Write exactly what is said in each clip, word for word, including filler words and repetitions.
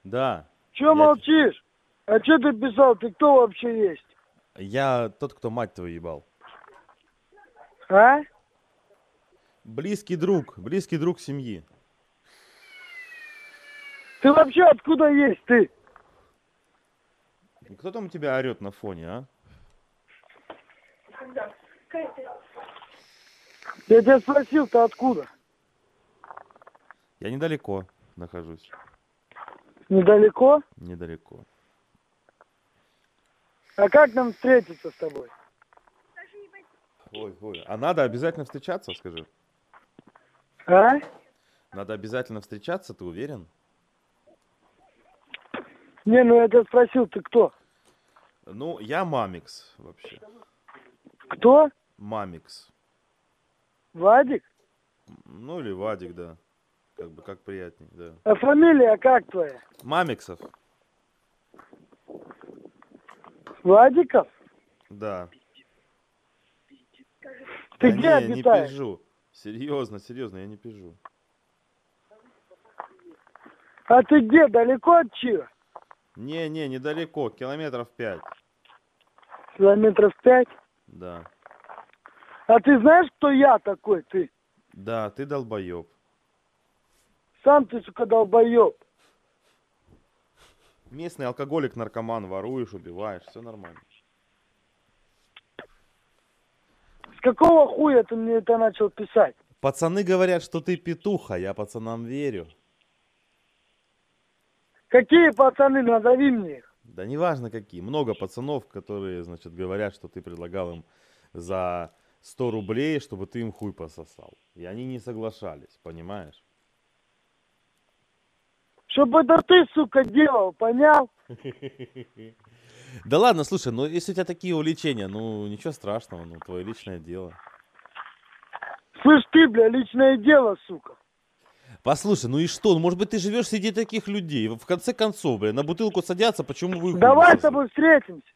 Да. Чё Я, молчишь? А чё ты писал? Ты кто вообще есть? я тот, кто мать твою ебал. А? Близкий друг, близкий друг семьи. Ты вообще откуда есть, ты? Кто там у тебя орет на фоне, а? Я тебя спросил, ты откуда? Я недалеко нахожусь. Недалеко? Недалеко. А как нам встретиться с тобой? Ой, ой. А надо обязательно встречаться, скажи. А? Надо обязательно встречаться, ты уверен? Не, ну я тебя спросил, ты кто? Ну, я Мамикс вообще. Кто? Мамикс. Вадик? Ну или Вадик, да. Как бы как приятней, да. А фамилия как твоя? Мамиксов. Вадиков? Да. Ты Да где не, обитаешь? не пизжу. Серьезно, серьезно, я не пизжу. А ты где, далеко от Чира? Не, не, недалеко, километров пять. Километров пять? Да. А ты знаешь, кто я такой, ты? Да, ты долбоеб. Сам ты, сука, долбоеб. Местный алкоголик, наркоман, воруешь, убиваешь, все нормально. С какого хуя ты мне это начал писать? Пацаны говорят, что ты петух, а я пацанам верю. Какие пацаны, назови мне их. Да неважно какие. Много пацанов, которые, значит, говорят, что ты предлагал им за сто рублей, чтобы ты им хуй пососал. И они не соглашались, понимаешь? Чтобы это ты, сука, делал, понял? Да ладно, слушай, ну если у тебя такие увлечения, ну ничего страшного, ну твое личное дело. Слышь ты, бля, личное дело, сука. Послушай, ну и что? Ну, может быть, ты живешь среди таких людей. В конце концов, бля, на бутылку садятся, почему вы хуй не Давай с сосут? тобой встретимся.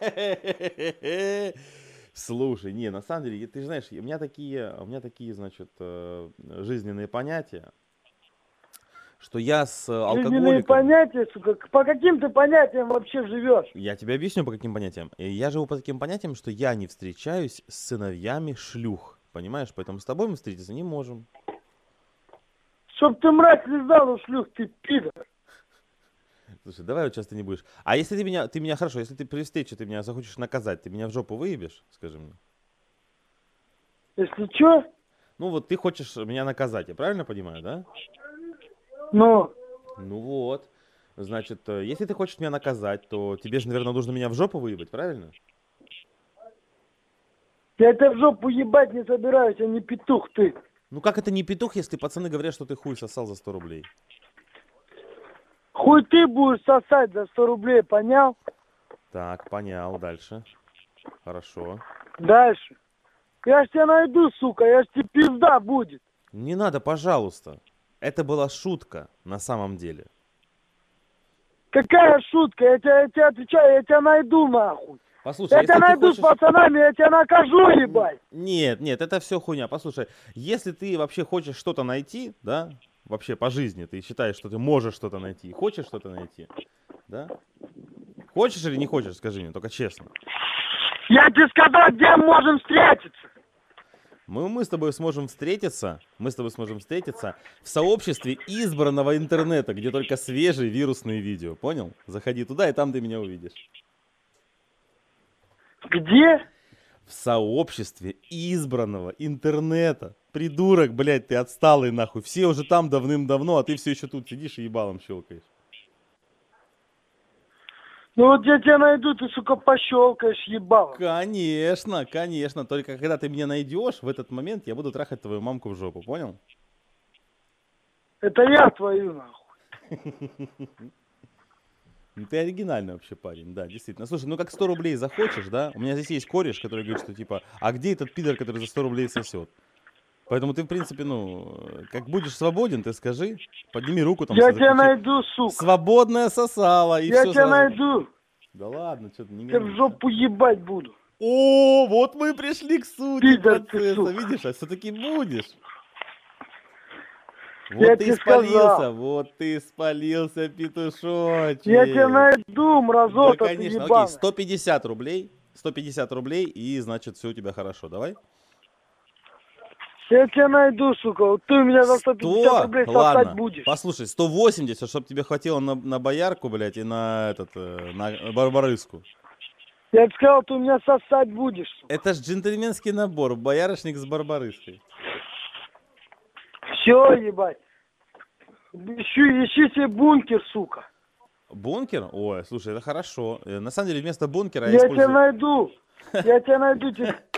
Слушай, не, на самом деле, ты же знаешь, у меня такие, у меня такие, значит, э, жизненные понятия, что я с э, Жизненные алкоголиками, понятия, сука. По каким ты понятиям вообще живешь? я тебе объясню по каким понятиям. Э, Я живу по таким понятиям, что я не встречаюсь с сыновьями шлюх, понимаешь? Поэтому с тобой мы встретиться не можем. Чтоб ты, мразь, лизал у шлюх, ты пидор. Слушай, давай вот сейчас ты не будешь. А если ты меня, ты меня хорошо, если ты при встрече ты меня захочешь наказать, ты меня в жопу выебешь, скажи мне. Если чё, Ну вот ты хочешь меня наказать, я правильно понимаю, да? ну, Ну вот. Значит, э, если ты хочешь меня наказать, то тебе же, наверное, нужно меня в жопу выебать, правильно? я тебя в жопу ебать не собираюсь, а не петух ты. Ну как это не петух, если пацаны говорят, что ты хуй сосал за сто рублей? Хуй ты будешь сосать за сто рублей, понял? Так, понял, дальше. Хорошо. Дальше. Я ж тебя найду, сука, я ж тебе пизда будет. Не надо, пожалуйста. Это была шутка на самом деле. Какая шутка, я тебя, я тебя отвечаю, я тебя найду нахуй. Послушай, Я если тебя ты найду хочешь... с пацанами, я тебя накажу, ебать. Нет, нет, это все хуйня. Послушай, если ты вообще хочешь что-то найти, да, вообще по жизни, ты считаешь, что ты можешь что-то найти, хочешь что-то найти, да? Хочешь или не хочешь, скажи мне, только честно. Я тебе сказал, где мы можем встретиться. Мы, мы с тобой сможем встретиться, мы с тобой сможем встретиться в сообществе избранного интернета, где только свежие вирусные видео, понял? Заходи туда, и там ты меня увидишь. Где? В сообществе избранного интернета. Придурок, блядь, ты отсталый нахуй. Все уже там давным-давно, а ты все еще тут сидишь и ебалом щелкаешь. Ну вот я тебя найду, ты, сука, пощелкаешь, ебало. Конечно, конечно. Только когда ты меня найдешь, в этот момент я буду трахать твою мамку в жопу, понял? Это я твою, нахуй. Ну, ты оригинальный вообще парень, да, действительно. Слушай, ну как сто рублей захочешь, да? У меня здесь есть кореш, который говорит, что типа, а где этот пидор, который за сто рублей сосет? Поэтому ты, в принципе, ну, как будешь свободен, ты скажи, подними руку там. Я заключи. тебя найду, сука. Свободная сосала, и Я все тебя сразу. найду. Да ладно, что ты не Я в гони. жопу ебать буду. О, вот мы пришли к сути Пидор ты, процесса, сука. видишь, а все-таки будешь. Вот Я ты тебе спалился, сказал. вот ты спалился, петушочек. Я тебя найду, Да, мразота ты конечно. Окей, ебаная. сто пятьдесят рублей. сто пятьдесят рублей, и, значит, все у тебя хорошо. Давай. Я тебя найду, сука. Вот ты у меня за сто пятьдесят сто? рублей сосать Ладно. будешь. Послушай, сто восемьдесят, чтобы тебе хватило на, на боярку, блядь, и на этот, э, на барбарыску. Я тебе сказал, ты у меня сосать будешь, сука. Это ж джентльменский набор. Боярышник с барбарыской. Все, ебать. Ищи, ищи себе бункер, сука. Бункер? Ой, слушай, это хорошо. Э, На самом деле, вместо бункера я Я тебя использую... найду. Я тебя найду. Тебе